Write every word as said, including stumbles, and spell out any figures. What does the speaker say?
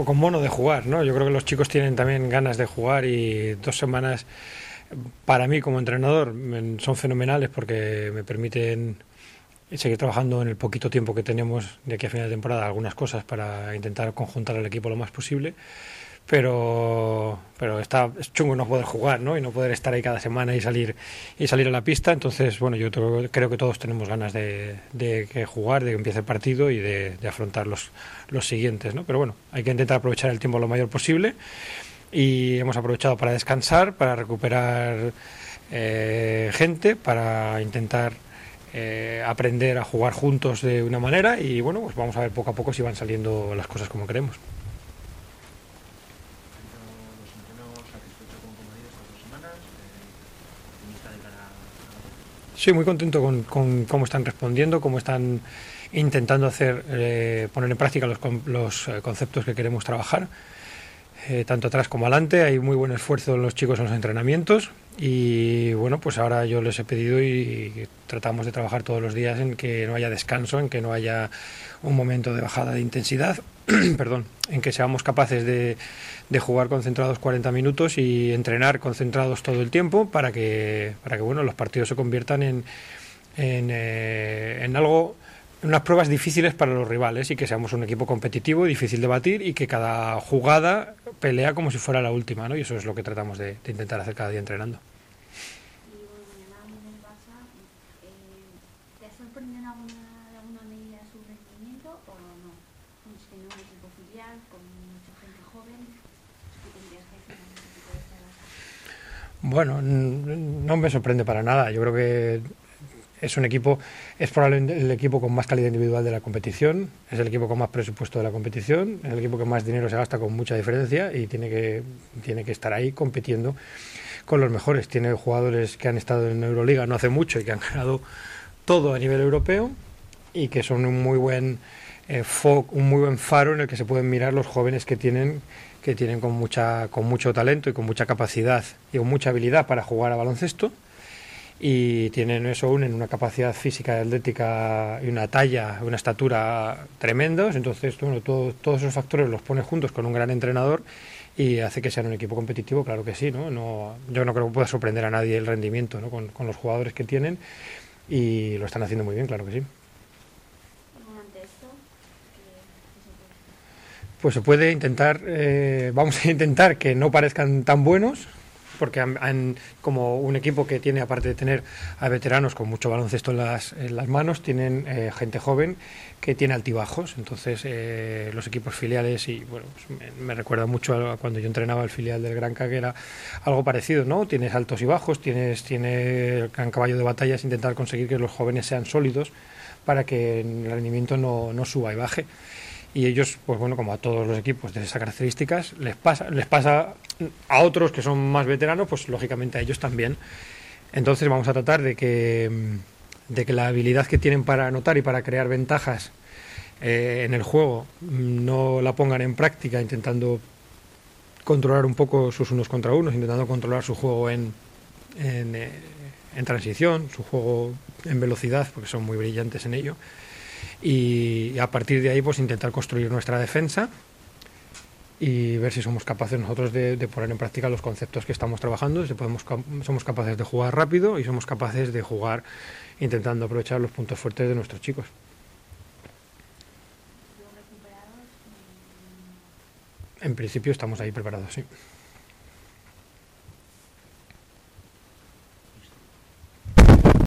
con mono de jugar, ¿no? Yo creo que los chicos tienen también ganas de jugar y dos semanas para mí como entrenador son fenomenales porque me permiten seguir trabajando en el poquito tiempo que tenemos de aquí a final de temporada, algunas cosas para intentar conjuntar al equipo lo más posible. Pero, pero está, es chungo no poder jugar, ¿no? Y no poder estar ahí cada semana y salir y salir a la pista. Entonces, bueno, yo creo que todos tenemos ganas de, de que jugar, de que empiece el partido y de, de afrontar los, los siguientes, ¿no? Pero bueno, hay que intentar aprovechar el tiempo lo mayor posible y hemos aprovechado para descansar, para recuperar eh, gente, para intentar eh, aprender a jugar juntos de una manera y bueno, pues vamos a ver poco a poco si van saliendo las cosas como queremos. Sí, muy contento con, con cómo están respondiendo, cómo están intentando hacer eh, poner en práctica los, los eh, conceptos que queremos trabajar, eh, tanto atrás como adelante. Hay muy buen esfuerzo en los chicos en los entrenamientos y bueno, pues ahora yo les he pedido y, y tratamos de trabajar todos los días en que no haya descanso, en que no haya un momento de bajada de intensidad, perdón, en que seamos capaces de, de jugar concentrados cuarenta minutos y entrenar concentrados todo el tiempo para que, para que bueno, los partidos se conviertan en, en, eh, en algo, en unas pruebas difíciles para los rivales y que seamos un equipo competitivo, difícil de batir y que cada jugada pelea como si fuera la última, ¿no? Y eso es lo que tratamos de, de intentar hacer cada día entrenando. Bueno, no me sorprende para nada. Yo creo que es un equipo, es probablemente el equipo con más calidad individual de la competición, es el equipo con más presupuesto de la competición, es el equipo que más dinero se gasta con mucha diferencia y tiene que, tiene que estar ahí compitiendo con los mejores. Tiene jugadores que han estado en Euroliga no hace mucho y que han ganado todo a nivel europeo y que son un muy buen eh, fo, un muy buen faro en el que se pueden mirar los jóvenes que tienen que tienen con mucha con mucho talento y con mucha capacidad y con mucha habilidad para jugar a baloncesto y tienen eso aún en una capacidad física y atlética y una talla, una estatura tremendos. Entonces, bueno, todo, todos esos factores los pone juntos con un gran entrenador y hace que sean un equipo competitivo, claro que sí, ¿no? No, yo no creo que pueda sorprender a nadie el rendimiento, ¿no? con, con los jugadores que tienen y lo están haciendo muy bien, claro que sí. Pues se puede intentar, eh, vamos a intentar que no parezcan tan buenos, porque han, han, como un equipo que tiene, aparte de tener a veteranos con mucho baloncesto en las, en las manos, tienen eh, gente joven que tiene altibajos. Entonces eh, los equipos filiales, y bueno, pues me, me recuerda mucho a cuando yo entrenaba el filial del Granca, que era algo parecido, ¿no? Tienes altos y bajos, tienes, tienes el gran caballo de batalla es intentar conseguir que los jóvenes sean sólidos para que el rendimiento no, no suba y baje. Y ellos, pues bueno, como a todos los equipos de esas características, les pasa, les pasa a otros que son más veteranos, pues lógicamente a ellos también. Entonces vamos a tratar de que, de que la habilidad que tienen para anotar y para crear ventajas eh, en el juego no la pongan en práctica intentando controlar un poco sus unos contra unos, intentando controlar su juego en, en, eh, en transición, su juego en velocidad, porque son muy brillantes en ello. Y a partir de ahí pues intentar construir nuestra defensa y ver si somos capaces nosotros de, de poner en práctica los conceptos que estamos trabajando, si podemos, somos capaces de jugar rápido y somos capaces de jugar intentando aprovechar los puntos fuertes de nuestros chicos. En principio estamos ahí preparados, sí.